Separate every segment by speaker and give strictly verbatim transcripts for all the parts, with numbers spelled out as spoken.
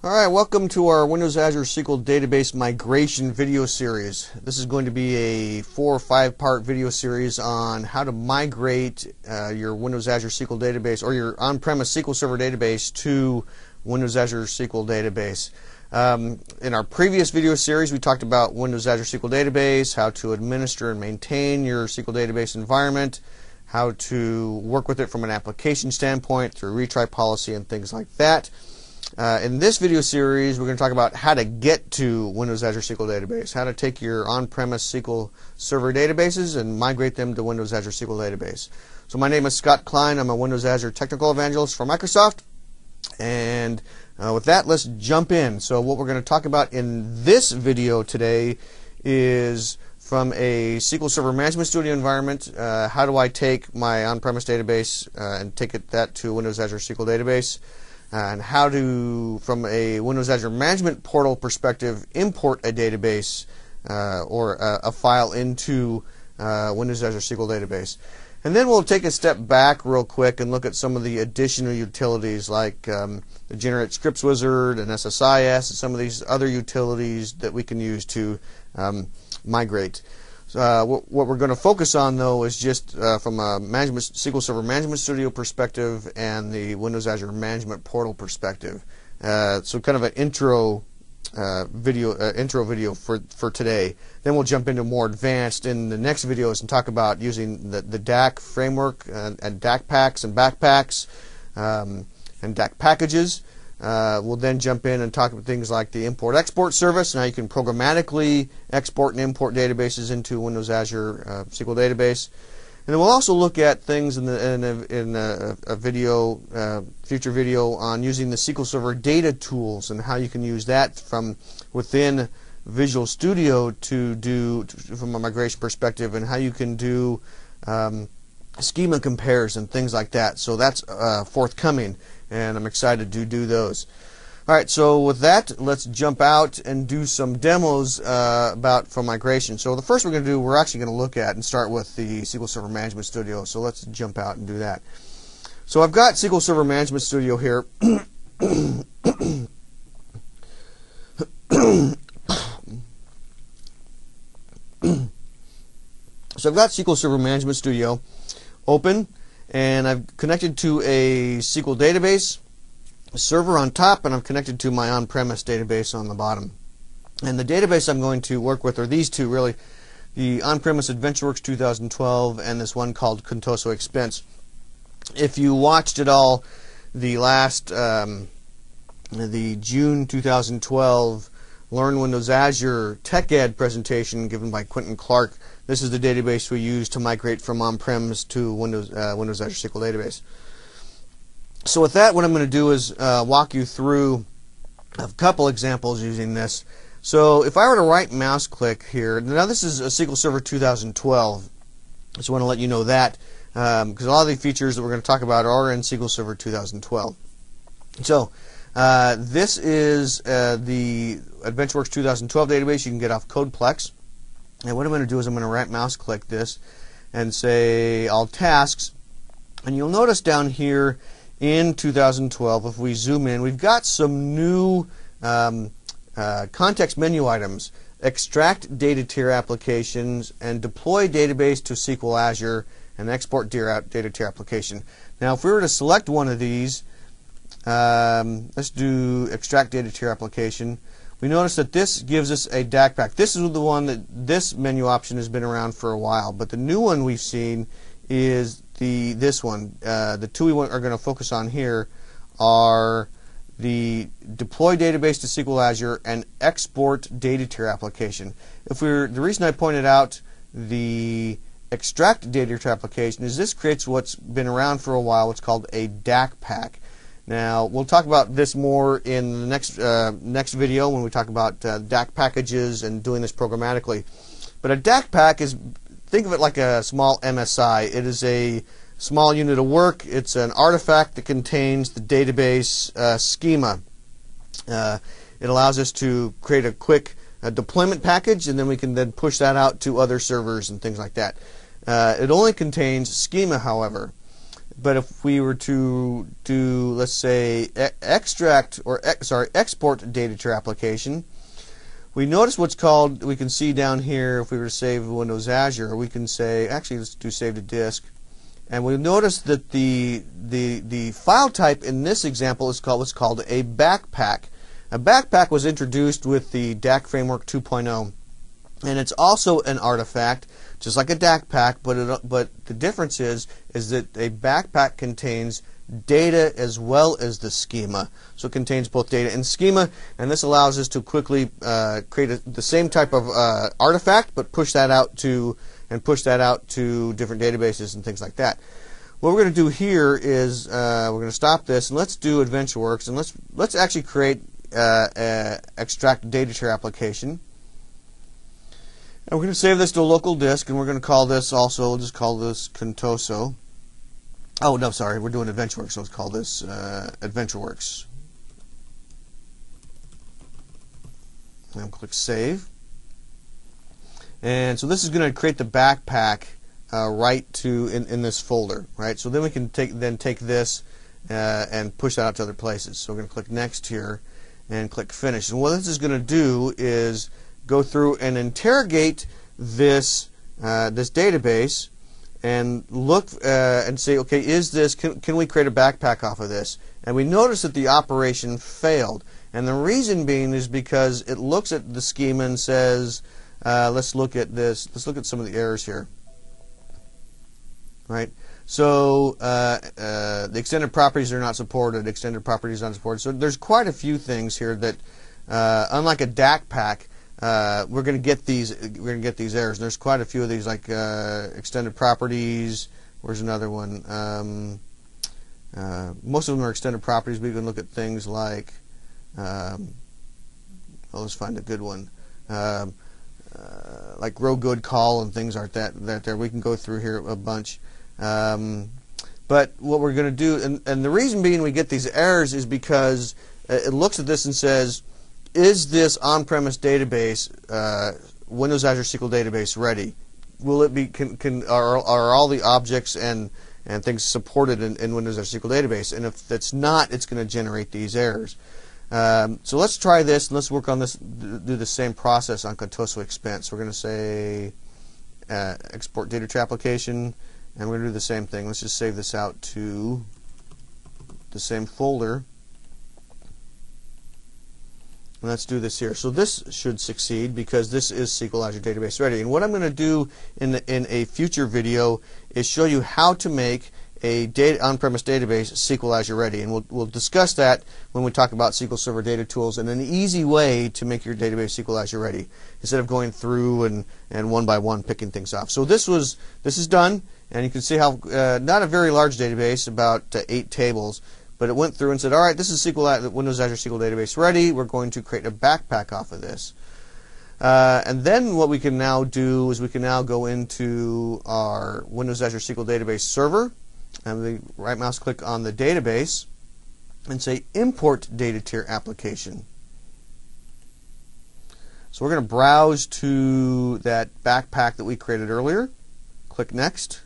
Speaker 1: Alright, welcome to our Windows Azure S Q L Database Migration video series. This is going to be a four or five part video series on how to migrate uh, your Windows Azure S Q L database or your on-premise S Q L Server database to Windows Azure S Q L database. Um, in our previous video series we talked about Windows Azure S Q L database, how to administer and maintain your S Q L database environment, how to work with it from an application standpoint through retry policy and things like that. Uh, in this video series, we're going to talk about how to get to Windows Azure S Q L database, how to take your on-premise S Q L Server databases and migrate them to Windows Azure S Q L database. So my name is Scott Klein. I'm a Windows Azure Technical Evangelist for Microsoft. And uh, with that, let's jump in. So what we're going to talk about in this video today is from a S Q L Server Management Studio environment, uh, how do I take my on-premise database uh, and take it that to Windows Azure S Q L database. Uh, and how to, from a Windows Azure Management Portal perspective, import a database uh, or a, a file into uh, Windows Azure S Q L database. And then we'll take a step back real quick and look at some of the additional utilities like um, the Generate Scripts Wizard and S S I S and some of these other utilities that we can use to um, migrate. Uh, what, what we're going to focus on, though, is just uh, from a management, S Q L Server Management Studio perspective and the Windows Azure Management Portal perspective. Uh, so, kind of an intro uh, video, uh, intro video for for today. Then we'll jump into more advanced in the next videos and talk about using the the D A C framework and, and D A C packs and backpacks um, and D A C packages. Uh, we'll then jump in and talk about things like the import-export service and how you can programmatically export and import databases into Windows Azure uh, S Q L database. And then we'll also look at things in, the, in, a, in a, a video, uh, future video on using the S Q L Server data tools and how you can use that from within Visual Studio to do, to, from a migration perspective, and how you can do um, schema compares and things like that. So that's uh, forthcoming, and I'm excited to do those. Alright, so with that, let's jump out and do some demos uh, about for migration. So the first we're going to do, we're actually going to look at and start with the S Q L Server Management Studio. So let's jump out and do that. So I've got S Q L Server Management Studio here. So I've got S Q L Server Management Studio open, and I've connected to a S Q L database server on top, and I'm connected to my on-premise database on the bottom. And the database I'm going to work with are these two, really, the on-premise AdventureWorks two thousand twelve and this one called Contoso Expense. If you watched at all the last, um, the June two thousand twelve Learn Windows Azure TechEd presentation given by Quentin Clark, this is the database we use to migrate from on-premise to Windows, uh, Windows Azure S Q L database. So with that, what I'm going to do is uh, walk you through a couple examples using this. So if I were to right mouse click here, now this is a S Q L Server two thousand twelve. I just want to let you know that because um, a lot of the features that we're going to talk about are in S Q L Server two thousand twelve. So uh, this is uh, the AdventureWorks two thousand twelve database you can get off CodePlex. And what I'm going to do is I'm going to right mouse click this and say All Tasks. And you'll notice down here in two thousand twelve, if we zoom in, we've got some new um, uh, context menu items. Extract data tier applications and deploy database to S Q L Azure and export data tier application. Now if we were to select one of these, um, let's do extract data tier application. We notice that this gives us a D A C pack. This is the one that this menu option has been around for a while, but the new one we've seen is the this one. Uh, the two we want, are going to focus on here are the deploy database to S Q L Azure and export data tier application. If we're the reason I pointed out the extract data tier application is this creates what's been around for a while. What's called a D A C pack. Now we'll talk about this more in the next uh, next video when we talk about uh, D A C packages and doing this programmatically. But a D A C pack is, think of it like a small M S I. It is a small unit of work. It's an artifact that contains the database uh, schema. Uh, it allows us to create a quick uh, deployment package, and then we can then push that out to other servers and things like that. Uh, it only contains schema, however. but if we were to do, let's say, e extract or ex sorry, export data to your application, we notice what's called, we can see down here, if we were to save Windows Azure, we can say, actually let's do save to disk, and we notice that the the the file type in this example is called what's called a backpack. A backpack was introduced with the D A C Framework two point oh, and it's also an artifact, just like a D A C pack, but it, but the difference is is that a backpack contains data as well as the schema. So it contains both data and schema, and this allows us to quickly uh, create a, the same type of uh, artifact, but push that out to and push that out to different databases and things like that. What we're going to do here is uh, we're going to stop this and let's do AdventureWorks, and let's let's actually create uh, uh, extract data to your application. And we're going to save this to a local disk, and we're going to call this also, we'll just call this Contoso. Oh, no, sorry, we're doing AdventureWorks, so let's call this uh, AdventureWorks. And click Save. And so this is going to create the backpack uh, right to in, in this folder, right? So then we can take then take this uh, and push that out to other places. So we're going to click Next here and click Finish. And what this is going to do is go through and interrogate this uh, this database and look uh, and say, okay, is this can, can we create a backpack off of this? And we notice that the operation failed, and the reason being is because it looks at the schema and says, uh, let's look at this. Let's look at some of the errors here. Right. So uh, uh, the extended properties are not supported. Extended properties are not supported. So there's quite a few things here that, uh, unlike a D A C pack, Uh, we're going to get these. We're going to get these errors. And there's quite a few of these, like uh, extended properties. Where's another one? Um, uh, most of them are extended properties. We can look at things like. Um, well, let's find a good one. Um, uh, like row good call and things like that. That there we can go through here a bunch. Um, but what we're going to do, and, and the reason being we get these errors is because it looks at this and says, is this on-premise database, uh, Windows Azure S Q L database, ready? Will it be? Can, can are, are all the objects and and things supported in, in Windows Azure S Q L database? And if that's not, it's going to generate these errors. Um, so let's try this, and let's work on this. Do the same process on Contoso Expense. We're going to say uh, export data to application, and we're going to do the same thing. Let's just save this out to the same folder. And let's do this here. So this should succeed because this is S Q L Azure Database Ready. And what I'm going to do in the, in a future video is show you how to make a data, on-premise database S Q L Azure Ready. And we'll, we'll discuss that when we talk about S Q L Server Data Tools and an easy way to make your database S Q L Azure Ready instead of going through and, and one by one picking things off. So this was this is done, and you can see how uh, not a very large database, about uh, eight tables. But it went through and said, all right, this is S Q L, Windows Azure S Q L Database Ready. We're going to create a backpack off of this. Uh, and then what we can now do is we can now go into our Windows Azure S Q L Database Server, and we right mouse click on the database and say Import Data to your application. So we're going to browse to that backpack that we created earlier. Click Next.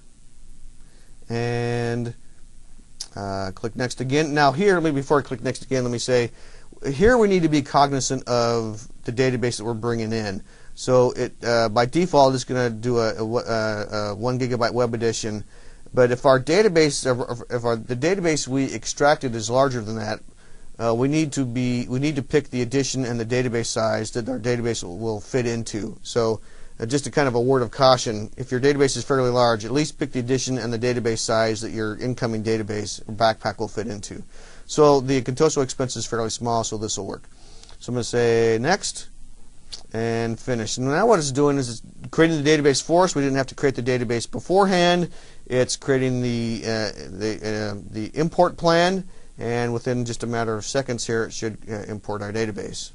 Speaker 1: And Uh, click Next again. Now here, let me, before I click Next again, let me say, here we need to be cognizant of the database that we're bringing in. So it uh, by default it's going to do a, a, a, a one gigabyte web edition. But if our database, if our the database we extracted is larger than that, uh, we need to be we need to pick the edition and the database size that our database will, will fit into. So. Uh, just a kind of a word of caution, if your database is fairly large, at least pick the edition and the database size that your incoming database or backpack will fit into. So the Contoso Expense is fairly small, so this will work. So I'm going to say Next and Finish. And now what it's doing is it's creating the database for us. We didn't have to create the database beforehand. It's creating the, uh, the, uh, the import plan, and within just a matter of seconds here it should uh, import our database.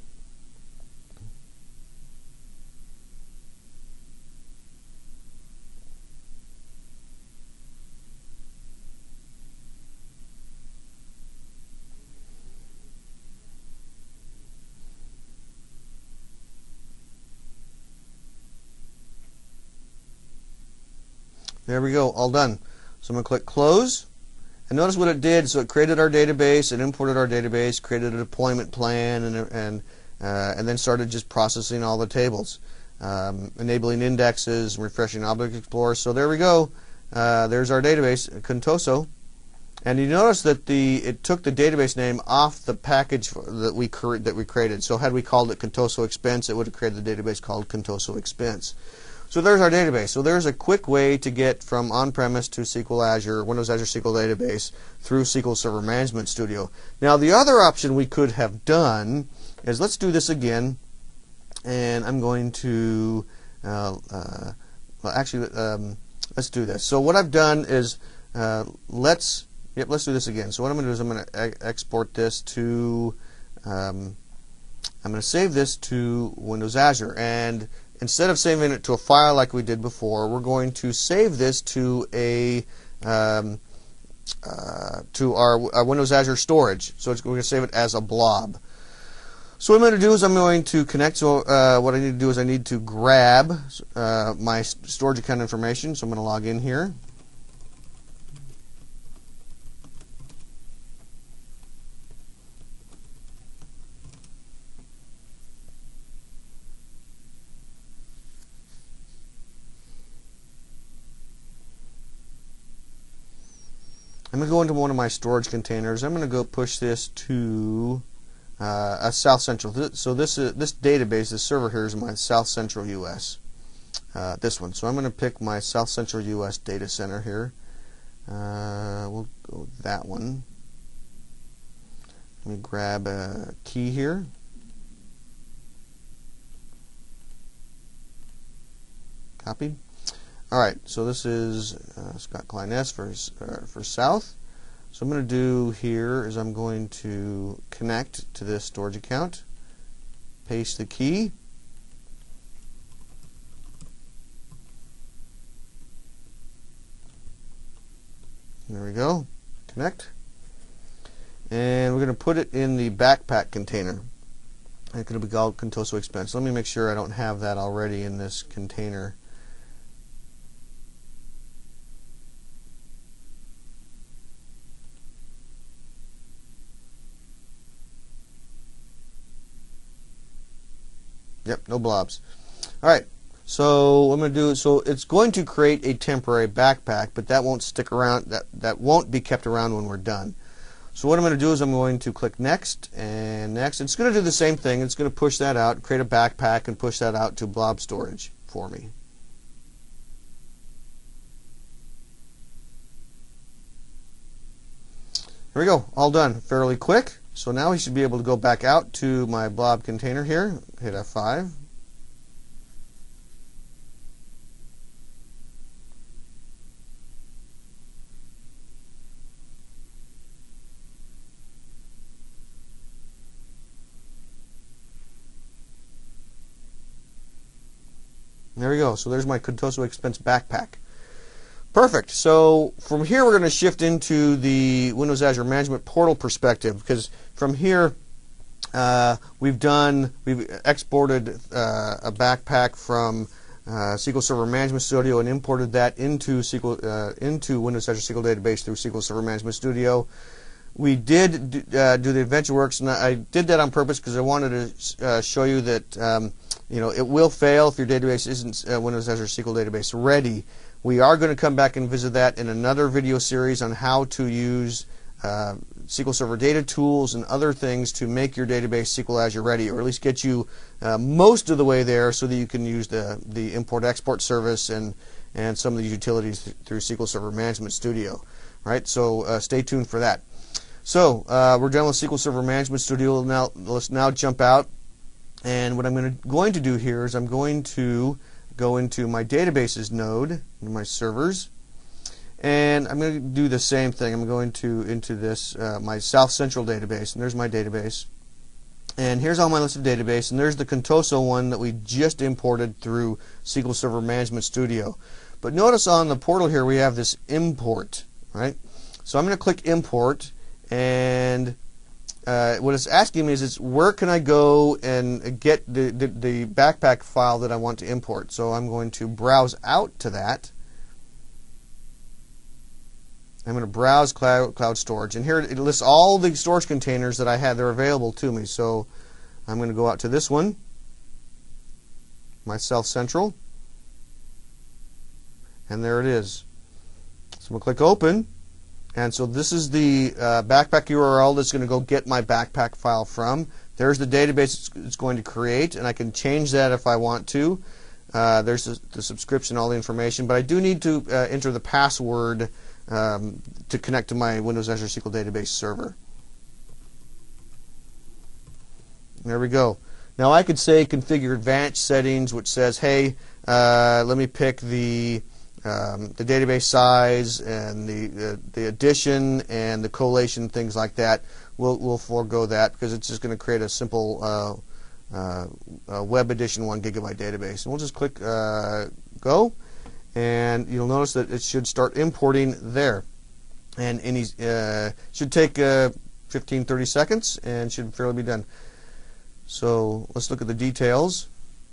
Speaker 1: There we go, all done. So I'm going to click Close, And notice what it did. So it created our database, it imported our database, created a deployment plan, and and uh, and then started just processing all the tables, um, enabling indexes, refreshing Object Explorer. So there we go. Uh, there's our database, Contoso. And you notice that the it took the database name off the package that we that we created. So had we called it Contoso Expense, it would have created the database called Contoso Expense. So there's our database. So there's a quick way to get from on-premise to S Q L Azure, Windows Azure S Q L Database through S Q L Server Management Studio. Now the other option we could have done is, let's do this again, and I'm going to uh, uh, well actually um, let's do this. So what I've done is uh, let's Yep, let's do this again. So what I'm going to do is I'm going to e export this to, um, I'm going to save this to Windows Azure. And instead of saving it to a file like we did before, we're going to save this to a um, uh, to our, our Windows Azure storage. So it's, we're going to save it as a blob. So what I'm going to do is I'm going to connect. So uh, what I need to do is I need to grab uh, my storage account information. So I'm going to log in here. I'm going to go into one of my storage containers. I'm going to go push this to uh, a South Central. So this is, this database, this server here is my South Central U S. Uh, this one. So I'm going to pick my South Central U S data center here. Uh, we'll go with that one. Let me grab a key here. Copied. All right, so this is uh, Scott Klein S for uh, for South. So I'm going to do here is I'm going to connect to this storage account, paste the key, there we go, connect, and we're going to put it in the backpack container. It's going to be called Contoso Expense. Let me make sure I don't have that already in this container. Yep, no blobs. All right, so what I'm going to do, so it's going to create a temporary backpack, but that won't stick around, that, that won't be kept around when we're done. So what I'm going to do is I'm going to click Next and Next. It's going to do the same thing. It's going to push that out, create a backpack, and push that out to blob storage for me. There we go, all done, fairly quick. So now we should be able to go back out to my blob container here, hit F five. There we go, so there's my Contoso Expense backpack. Perfect. So from here we're going to shift into the Windows Azure Management Portal perspective, because from here uh, we've done we've exported uh, a backpack from uh, S Q L Server Management Studio and imported that into S Q L uh, into Windows Azure S Q L Database through S Q L Server Management Studio. We did do, uh, do the AdventureWorks, and I did that on purpose because I wanted to uh, show you that um, you know it will fail if your database isn't uh, Windows Azure S Q L Database ready. We are going to come back and visit that in another video series on how to use uh, S Q L Server data tools and other things to make your database S Q L Azure ready, or at least get you uh, most of the way there so that you can use the, the import-export service and, and some of the utilities th through S Q L Server Management Studio. Right? So uh, stay tuned for that. So uh, we're done with S Q L Server Management Studio. Now let's now jump out, and what I'm going to, going to do here is I'm going to go into my databases node, into my servers, and I'm going to do the same thing. I'm going to into this uh, my South Central database, and there's my database, and here's all my list of database, and there's the Contoso one that we just imported through S Q L Server Management Studio. But notice on the portal here we have this import, right? So I'm going to click import, and Uh, what it's asking me is, it's where can I go and get the, the, the backpack file that I want to import. So I'm going to browse out to that, I'm going to browse cloud, cloud storage, and here it lists all the storage containers that I had that are available to me. So I'm going to go out to this one, my South Central, and there it is. So I'm going to click open, and so this is the uh, backpack U R L that's going to go get my backpack file from. There's the database it's going to create, and I can change that if I want to. Uh, there's the, the subscription, all the information, but I do need to uh, enter the password um, to connect to my Windows Azure S Q L database server. There we go. Now I could say configure advanced settings, which says, hey, uh, let me pick the um, the database size and the uh, the addition and the collation, things like that. We'll we'll forego that because it's just going to create a simple uh, uh, uh, web edition one gigabyte database. And we'll just click uh, go, and you'll notice that it should start importing there. And any uh, should take uh, fifteen to thirty seconds and should fairly be done. So let's look at the details.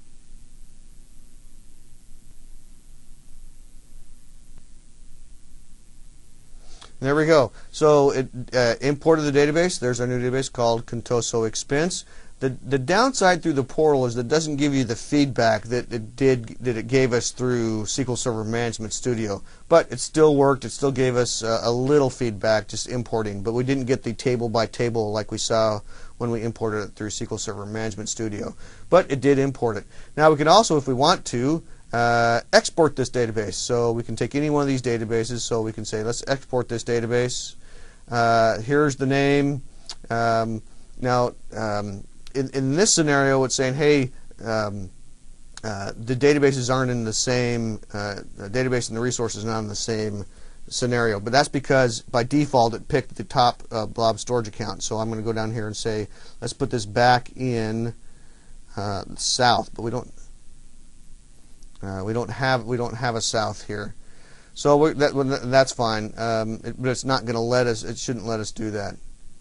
Speaker 1: There we go. So it uh, imported the database. There's our new database called Contoso Expense. The the downside through the portal is that it doesn't give you the feedback that it did that it gave us through S Q L Server Management Studio. But it still worked. It still gave us uh, a little feedback just importing. But we didn't get the table by table like we saw when we imported it through S Q L Server Management Studio. But it did import it. Now we can also, if we want to, Uh, export this database. So we can take any one of these databases. So we can say, let's export this database. Uh, here's the name. Um, now, um, in, in this scenario, it's saying, hey, um, uh, the databases aren't in the same uh, the database and the resources not in the same scenario. But that's because by default it picked the top uh, blob storage account. So I'm going to go down here and say, let's put this back in uh, south. But we don't. Uh, we don't have we don't have a south here, so we, that that's fine. Um, it, but it's not going to let us. It shouldn't let us do that.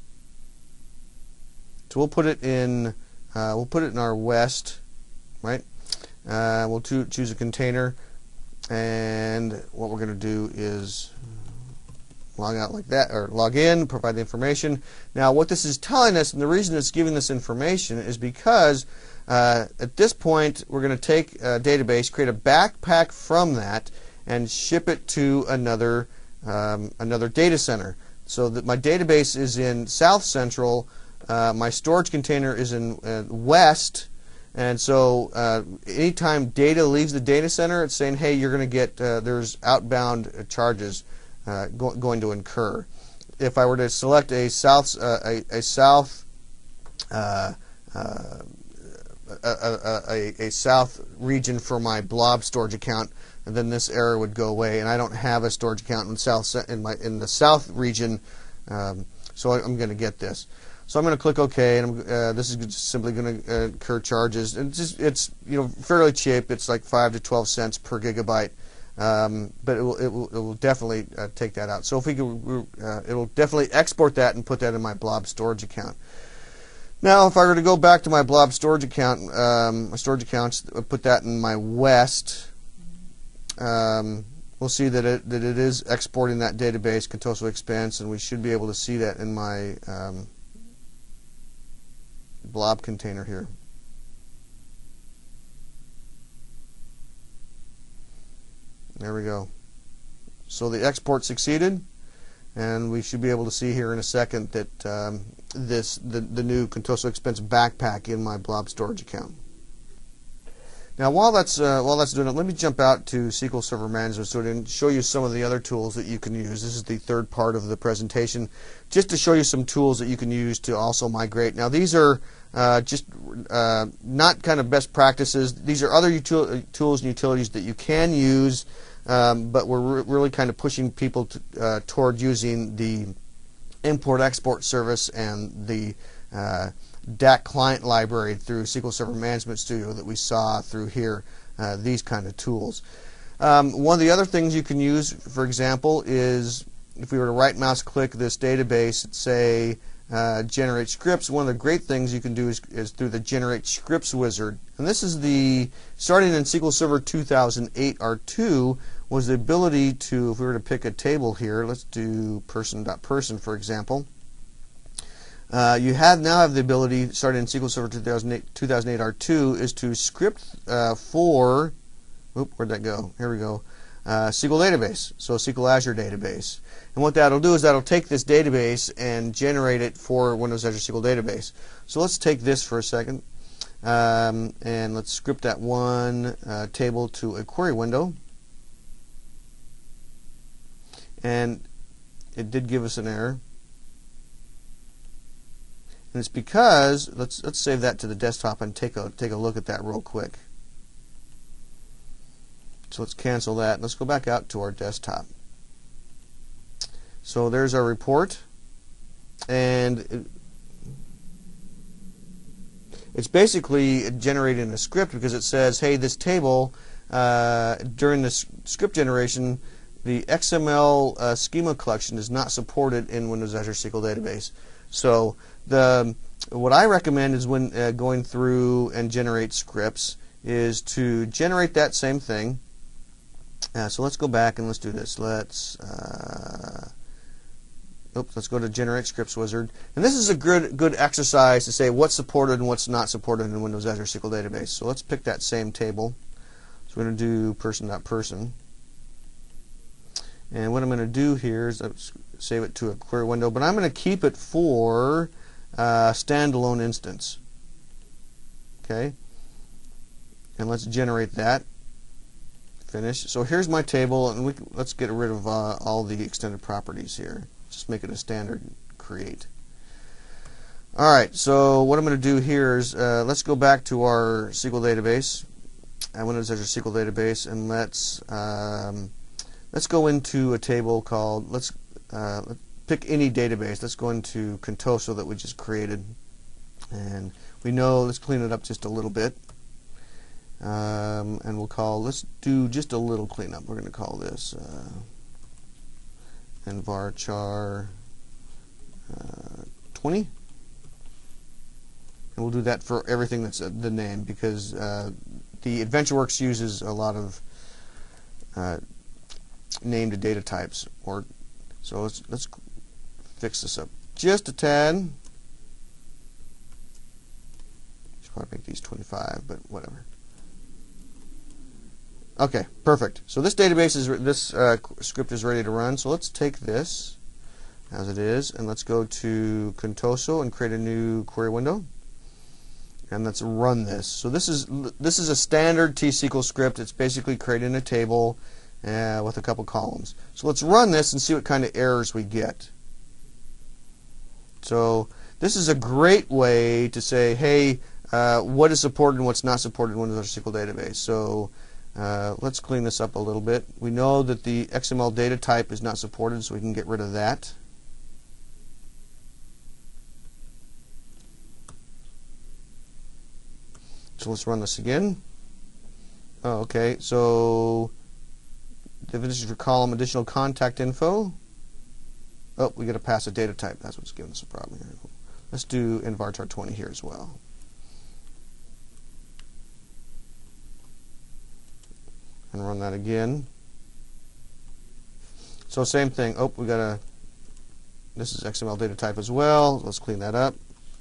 Speaker 1: So we'll put it in. Uh, we'll put it in our west, right? Uh, we'll to, choose a container, and what we're going to do is log out like that, or log in, provide the information. Now, what this is telling us, and the reason it's giving this information, is because Uh, at this point, we're going to take a database, create a backpack from that, and ship it to another um, another data center. So that my database is in South Central, uh, my storage container is in uh, West, and so uh, anytime data leaves the data center, it's saying, hey, you're going to get uh, there's outbound charges uh, go going to incur. If I were to select a South uh, a, a South uh, uh, A, a, a, a south region for my blob storage account, and then this error would go away. And I don't have a storage account in south in my in the south region, um, so I, I'm going to get this. So I'm going to click OK, and I'm, uh, this is simply going to uh, incur charges. And it's just, it's you know fairly cheap. It's like five to twelve cents per gigabyte, um, but it will it will, it will definitely uh, take that out. So if we could, uh, it will definitely export that and put that in my blob storage account. Now, if I were to go back to my blob storage account, um, my storage accounts, put that in my west, um, we'll see that it that it is exporting that database, Contoso Expense, and we should be able to see that in my um, blob container here. There we go. So the export succeeded, and we should be able to see here in a second that um, this the, the new Contoso Expense backpack in my blob storage account. Now, while that's uh, while that's doing it, let me jump out to S Q L Server Management Studio and show you some of the other tools that you can use. This is the third part of the presentation, just to show you some tools that you can use to also migrate. Now, these are uh, just uh, not kind of best practices. These are other util tools and utilities that you can use, um, but we're re really kind of pushing people to, uh, toward using the import-export service and the uh, D A C client library through S Q L Server Management Studio that we saw through here, uh, these kind of tools. Um, one of the other things you can use, for example, is if we were to right mouse click this database and say uh, generate scripts, one of the great things you can do is, is through the Generate Scripts wizard. And this is the, starting in S Q L Server two thousand eight R two, was the ability to, if we were to pick a table here, let's do person.person for example. Uh, you have now have the ability, starting in S Q L Server two thousand eight R two, is to script uh, for, oop, where'd that go? Here we go. Uh, S Q L database, so S Q L Azure database. And what that'll do is that'll take this database and generate it for Windows Azure S Q L database. So let's take this for a second, um, and let's script that one uh, table to a query window. And it did give us an error. And it's because, let's let's save that to the desktop and take a take a look at that real quick. So let's cancel that. Let's go back out to our desktop. So there's our report, and it, it's basically generating a script because it says, hey, this table, uh, during this script generation, the X M L uh, schema collection is not supported in Windows Azure S Q L database. So the what I recommend is when uh, going through and generate scripts is to generate that same thing. Uh, so let's go back and let's do this. Let's uh, oops, let's go to Generate Scripts wizard. And this is a good good exercise to say what's supported and what's not supported in Windows Azure S Q L database. So let's pick that same table. So we're going to do person.person. And what I'm going to do here is let's save it to a query window, but I'm going to keep it for uh, standalone instance. Okay, and let's generate that. Finish. So here's my table, and we can, let's get rid of uh, all the extended properties here. Just make it a standard create. All right. So what I'm going to do here is uh, let's go back to our S Q L database, uh, Windows Azure S Q L database, and let's um, let's go into a table called let's uh, pick any database. Let's go into Contoso that we just created, and we know. Let's clean it up just a little bit. Um, and we'll call, let's do just a little cleanup. We're going to call this uh, varchar uh, twenty. And we'll do that for everything that's uh, the name, because uh, the AdventureWorks uses a lot of uh, named data types. Or so let's let's fix this up just a tad. Should probably make these twenty-five, but whatever. Okay, perfect. So this database is this uh, script is ready to run. So let's take this as it is, and let's go to Contoso and create a new query window, and let's run this. So this is this is a standard T S Q L script. It's basically creating a table uh, with a couple columns. So let's run this and see what kind of errors we get. So this is a great way to say, hey, uh, what is supported and what's not supported in Windows S Q L database. So Uh, let's clean this up a little bit. We know that the X M L data type is not supported, so we can get rid of that. So let's run this again. Oh, okay, so definition for column, additional contact info. Oh, we got to pass a data type. That's what's giving us a problem here. Let's do in varchar twenty here as well. And run that again. So same thing. Oh, we got a. This is X M L data type as well. Let's clean that up.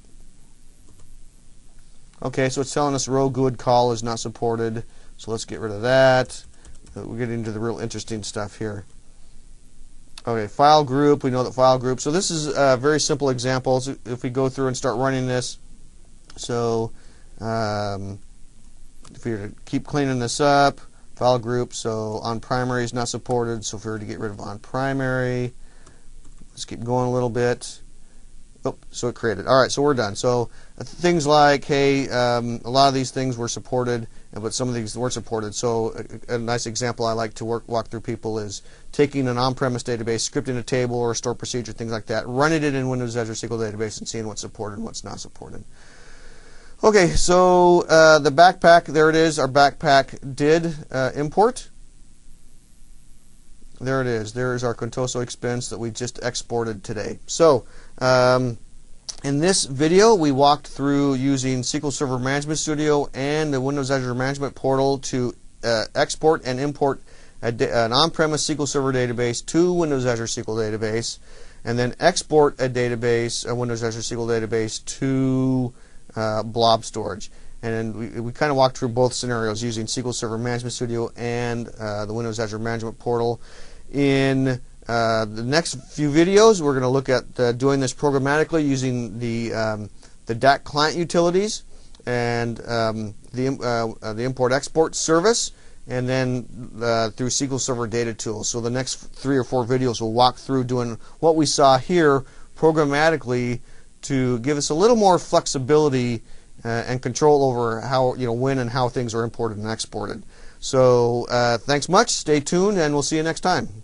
Speaker 1: Okay, so it's telling us row good call is not supported. So let's get rid of that. We're getting into the real interesting stuff here. Okay, file group. We know that file group. So this is a very simple example. So if we go through and start running this, so um, if we were to keep cleaning this up. File group, so on primary is not supported, so if we were to get rid of on primary, let's keep going a little bit. Oh, so it created. All right, so we're done. So uh, things like, hey, um, a lot of these things were supported, but some of these weren't supported. So a, a nice example I like to work walk through people is taking an on-premise database, scripting a table or a store procedure, things like that, running it in Windows Azure S Q L database and seeing what's supported and what's not supported. Okay, so uh, the backpack, there it is. Our backpack did uh, import. There it is. There is our Contoso expense that we just exported today. So um, In this video, we walked through using S Q L Server Management Studio and the Windows Azure Management Portal to uh, export and import a an on-premise S Q L Server database to Windows Azure S Q L Database, and then export a database, a Windows Azure S Q L Database, to uh, blob storage. And we, we kind of walked through both scenarios using S Q L Server Management Studio and uh, the Windows Azure Management Portal. In uh, the next few videos, we're going to look at uh, doing this programmatically using the um, the D A C client utilities and um, the uh, uh, the import export service, and then uh, through S Q L Server Data Tools. So the next three or four videos will walk through doing what we saw here programmatically to give us a little more flexibility Uh, and control over how, you know, when and how things are imported and exported. So uh, thanks much, stay tuned, and we'll see you next time.